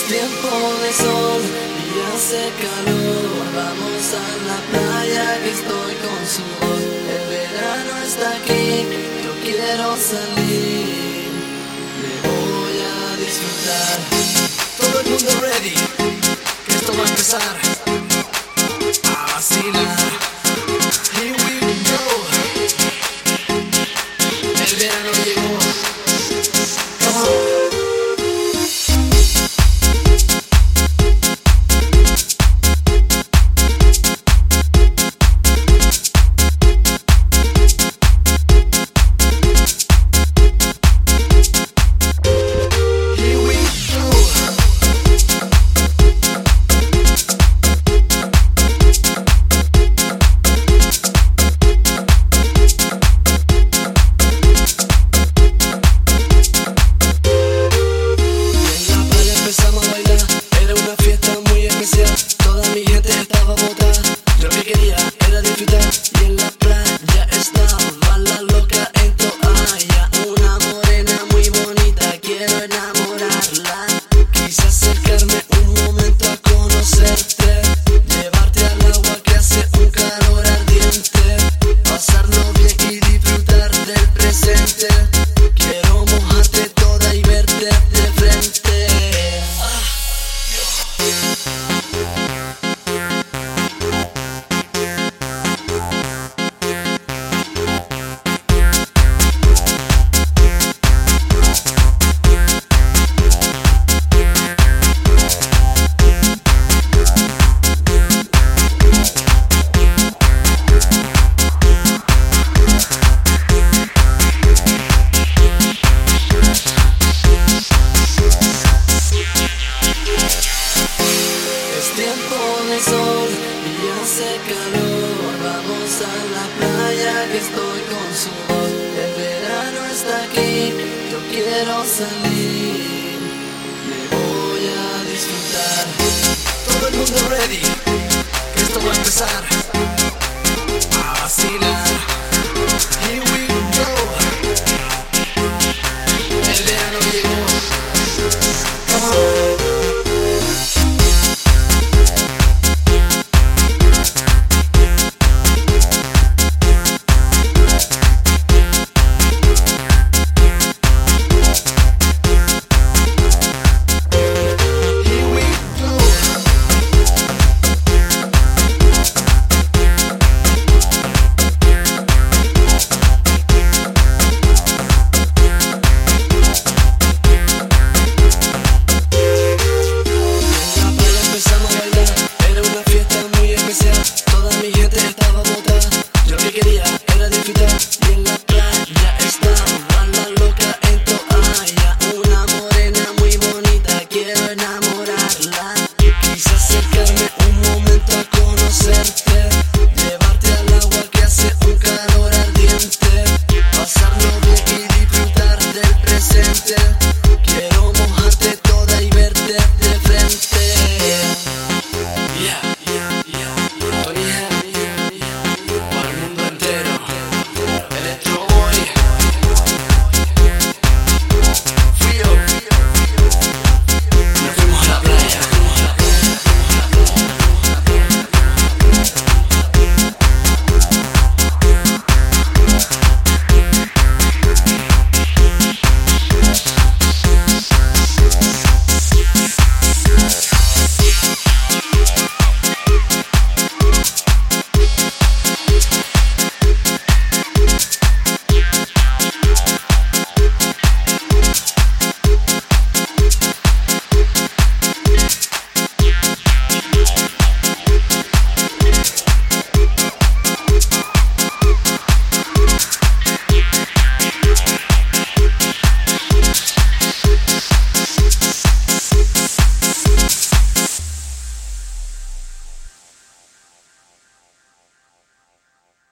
tiempo de sol y hace calor. Vamos a la playa que estoy con sudor. El verano está aquí, yo quiero salir. Me voy a disfrutar. Todo el mundo ready, que esto va a empezar a vacilar. Here we go. El verano llegó. Come on. Toda mi gente estaba botada. Yo lo que quería era disfrutar. Y en la playa estaba la loca en toalla. Una morena muy bonita, quiero enamorarla. Quise acercarme un momento a conocerte, llevarte al agua que hace un calor ardiente, pasarlo bien y disfrutar del presente. Quiero mojarte toda y verte de frente. Tiempo de sol y hace calor. Vamos a la playa que estoy con sudor. El verano está aquí, yo quiero salir. Me voy a disfrutar. Todo el mundo ready, que esto va a empezar.